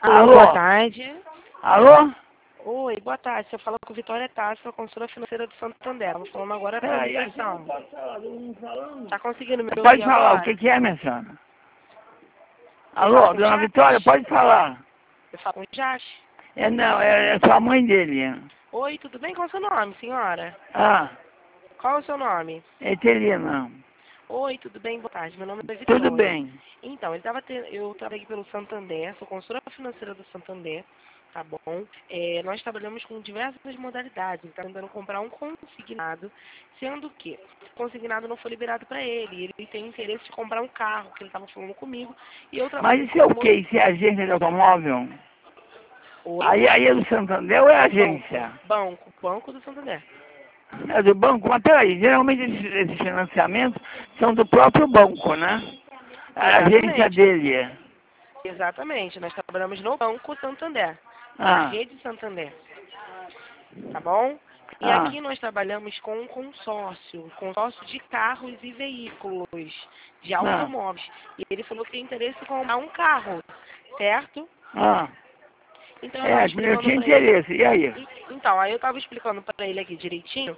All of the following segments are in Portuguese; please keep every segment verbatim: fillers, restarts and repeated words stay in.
Alô, boa tarde. Alô? Oi, boa tarde. Você fala com Vitória Tassi, a consultora financeira do Santander. Vou falando agora para a ligação. Tá conseguindo me ouvir Pode falar, agora? o que, que é, minha senhora? Você Alô, fala com dona Jacques? Vitória, pode falar. Eu falo com o Jacques. É, não, é, é sua mãe dele. Oi, tudo bem? Qual é o seu nome, senhora? Ah, Qual é o seu nome? Etelina. Oi, tudo bem? Boa tarde. Meu nome é Vitória. Tudo bem. Então, ele tava te... eu trabalhei pelo Santander, sou consultora financeira do Santander, tá bom? É, nós trabalhamos com diversas modalidades, ele tá tentando comprar um consignado, sendo que o consignado não foi liberado para ele, ele tem interesse de comprar um carro, que ele estava falando comigo, e eu trabalho... Mas isso é o quê? Isso é agência de automóvel? Oi? Aí, aí é do Santander ou é agência? Banco, banco, banco do Santander. É do banco? Mas peraí, geralmente esses, esses financiamentos são do próprio banco, né? A agência Exatamente. dele. Exatamente, nós trabalhamos no Banco Santander, na Ah, rede Santander, tá bom? E ah, aqui nós trabalhamos com um consórcio, consórcio de carros e veículos, de ah, automóveis. E ele falou que tem interesse em comprar um carro, certo? ah. Então eu estava É, eu explicando tinha para ele. interesse. E aí? Então, aí eu estava explicando para ele aqui direitinho.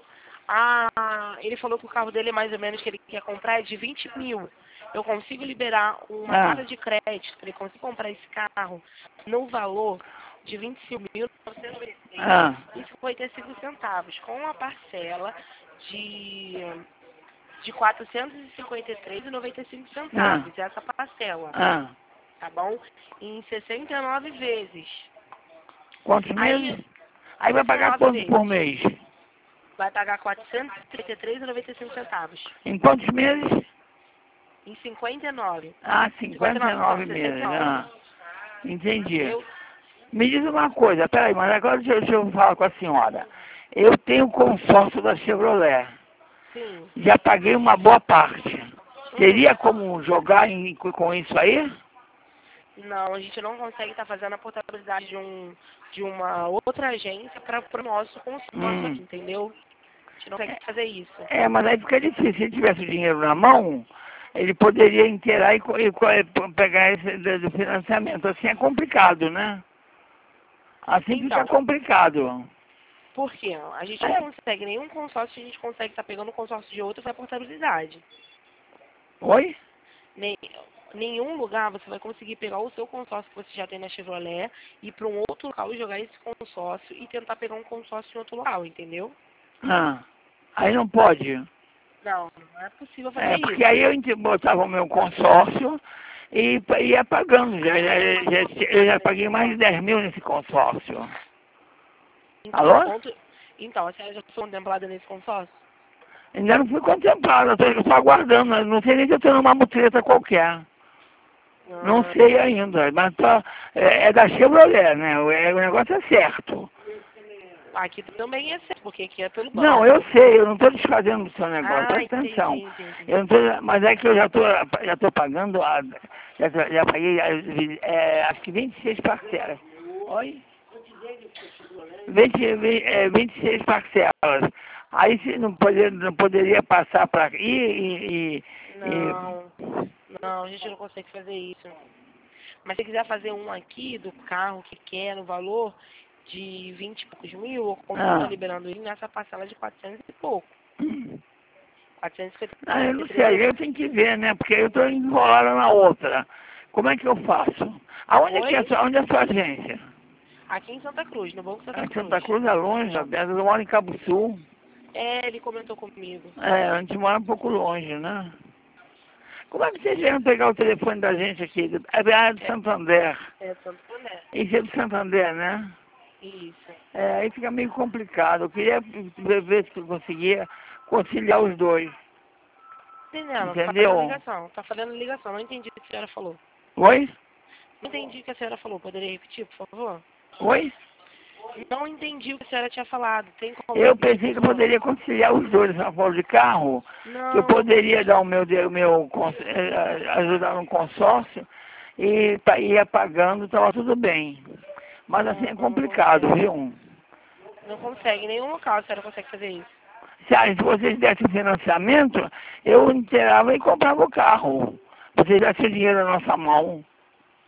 Ah, ele falou que o carro dele, mais ou menos, que ele quer comprar é de vinte mil. Eu consigo liberar uma Ah, carta de crédito, ele consegue comprar esse carro no valor de vinte e cinco mil ah, e cinquenta e cinco centavos, com uma parcela de, de quatrocentos e cinquenta e três reais e noventa e cinco ah, centavos, essa parcela, ah. tá bom? Em sessenta e nove vezes. Quantos Aí, meses? Aí vai pagar sessenta e nove quanto por vezes. mês? Vai pagar quatrocentos e trinta e três reais e noventa e cinco centavos. Em quantos meses? Em cinquenta e nove. Ah, cinquenta e cinquenta e nove não, nove sessenta e meses. nove. Ah, entendi. Eu, Me diz uma coisa, peraí, mas agora deixa eu, deixa eu falar com a senhora. Eu tenho consórcio da Chevrolet. sim. Já paguei uma boa parte. Uhum. Teria como jogar em, com isso aí? Não, a gente não consegue estar fazendo a portabilidade de, um, de uma outra agência para o nosso consórcio Hum. aqui, entendeu? A gente não consegue fazer isso. É, mas aí fica difícil. Se ele tivesse o dinheiro na mão, ele poderia inteirar e, co- e co- e pegar esse do do financiamento. Assim é complicado, né? Assim fica Então, complicado. por quê? A gente não É. consegue, nenhum consórcio, a gente consegue estar pegando o consórcio de outro para a portabilidade. Oi? Nem, nenhum lugar você vai conseguir pegar o seu consórcio que você já tem na Chevrolet, ir para um outro local e jogar esse consórcio e tentar pegar um consórcio em outro local, entendeu? Ah, aí não pode. Não, não é possível fazer É, porque isso. aí eu ent- botava o meu consórcio e pa- ia pagando. Já, já, já- eu já paguei mais de dez mil nesse consórcio. Então, Alô? ponto, então a senhora já foi contemplada nesse consórcio? Ainda não fui contemplado, eu tô só aguardando. Eu não sei nem se eu tenho uma mutreta qualquer. Não Ah, sei ainda, mas tô, é, é da Chevrolet, né? O, é, o negócio é certo. aqui também é certo, porque aqui é pelo Não, eu banco. sei, eu não estou desfazendo do seu negócio, Ah, presta entendi, atenção. entendi. Eu não tô, mas é que eu já estou já tô pagando, a, já, tô- já paguei é, acho que vinte e seis parcelas. Oi? vinte, vinte, é, vinte e seis parcelas. Aí se não, poder, não poderia passar para aqui e, e, e. Não, não, a gente não consegue fazer isso. Mas se quiser fazer um aqui do carro que quer no valor de vinte e poucos mil, eu consigo estar Ah, liberando ele nessa parcela de quatrocentos e pouco. hum. quatrocentos e Ah, eu não cinquenta e três. sei, eu tenho que ver, né? Porque eu estou enrolado na outra. Como é que eu faço? Aonde é que é a Oi? sua, onde é a sua agência? Aqui em Santa Cruz, no Banco Santa Em Cruz. Santa Cruz é longe, Alberto. Eu moro em Cabo Sul. É, ele comentou comigo. É, a gente mora um pouco longe, né? Como é que vocês vieram pegar o telefone da gente aqui? É da área de É, Santander. é Santander. Isso é de Santander, né? Isso. É, aí fica meio complicado. Eu queria ver, ver se eu conseguia conciliar os dois. Entendendo, tá fazendo Entendeu? ligação. Tá fazendo ligação. Não entendi o que a senhora falou. Oi? Não entendi o que a senhora falou. Poderia repetir, por favor? Oi? Não entendi o que a senhora tinha falado. Tem como Eu repetir, pensei por que eu favor? poderia conciliar os dois na forma de carro, que eu Não, não poderia pode. dar o meu, o meu cons- eh, ajudar no consórcio e pa- ia pagando, estava tudo bem. Mas assim é Não, não complicado, consegue. viu? Não consegue. Em nenhum local a senhora consegue fazer isso. Se, ah, se vocês dessem financiamento, eu inteirava e comprava o carro. Vocês dessem o dinheiro na nossa mão.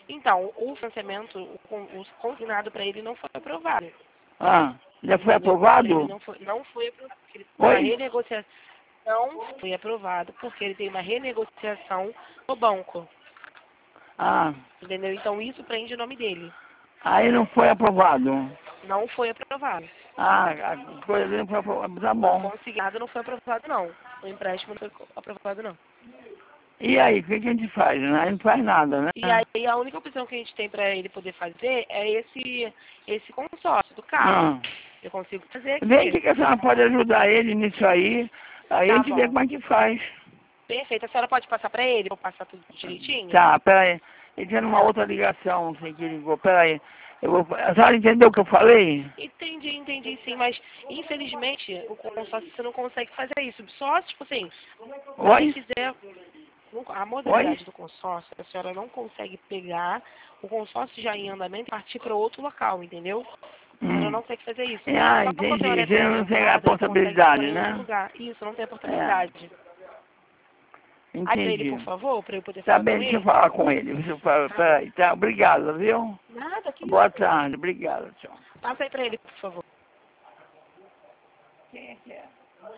Então, o financiamento, o, con- o consignado para ele não foi aprovado. Ah, já foi Entendeu? Pra ele aprovado? não foi, não foi aprovado. Ele tem uma Oi? renegociação. Não foi aprovado porque ele tem uma renegociação no banco. Ah, Entendeu? Então isso prende o nome dele. aí não foi aprovado. Não foi aprovado. Ah, a coisa não foi aprovada. Tá O bom. consignado não foi aprovado, não. O empréstimo não foi aprovado, não. E aí, o que, que a gente faz? Né? A gente não faz nada, né? E aí a única opção que a gente tem para ele poder fazer é esse, esse consórcio do carro. Ah. Eu consigo fazer aqui. Vê que a senhora pode ajudar ele nisso aí. Aí a Tá gente vê bom. como é que faz. Perfeito. A senhora pode passar para ele? Vou passar tudo direitinho? Tá, peraí. Ele tinha uma outra ligação, não sei que ligou. Peraí. Eu vou... A senhora entendeu o que eu falei? Entendi, entendi sim, mas infelizmente o consórcio você não consegue fazer isso. Só, tipo assim, se Oi? quiser, a Oi? modalidade do consórcio, a senhora não consegue pegar o consórcio já em andamento e partir para outro local, entendeu? A senhora Hum. não consegue fazer isso. Ah, Só quando a senhora entendi. é Você não tem a pré-aventada, consegue pôr portabilidade, em outro né? lugar. Isso, não tem a É, portabilidade. Aí pra ele, por entendi. favor, para eu poder Tá falar com bem, deixa eu ele. falar com ele. Deixa eu falar, Tá bom. peraí. Tá, obrigado, viu? Nada, que Boa isso. tarde, obrigado, tchau. Passa aí para ele, por favor. Quem é que é?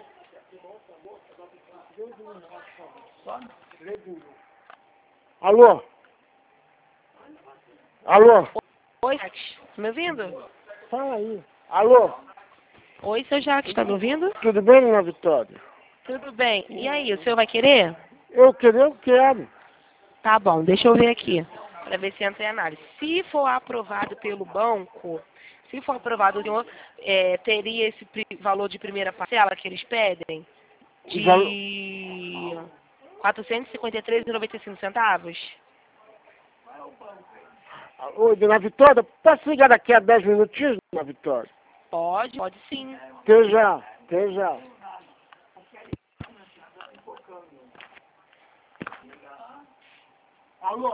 Alô? Alô? Oi, Jacques. Tá me ouvindo? Fala aí. Alô? Oi, seu Jacques, tá me ouvindo? Tudo bem, dona Vitória? Tudo bem. E aí, o senhor vai querer? Eu querer, eu quero. Tá bom, deixa eu ver aqui, para ver se entra em análise. Se for aprovado pelo banco, se for aprovado, o senhor é, teria esse pri- valor de primeira parcela que eles pedem O valor... de quatrocentos e cinquenta e três reais e noventa e cinco centavos? Oi, dona Vitória, posso ligar daqui a dez minutinhos, dona Vitória? Pode, pode sim. Até já, até já. Alô?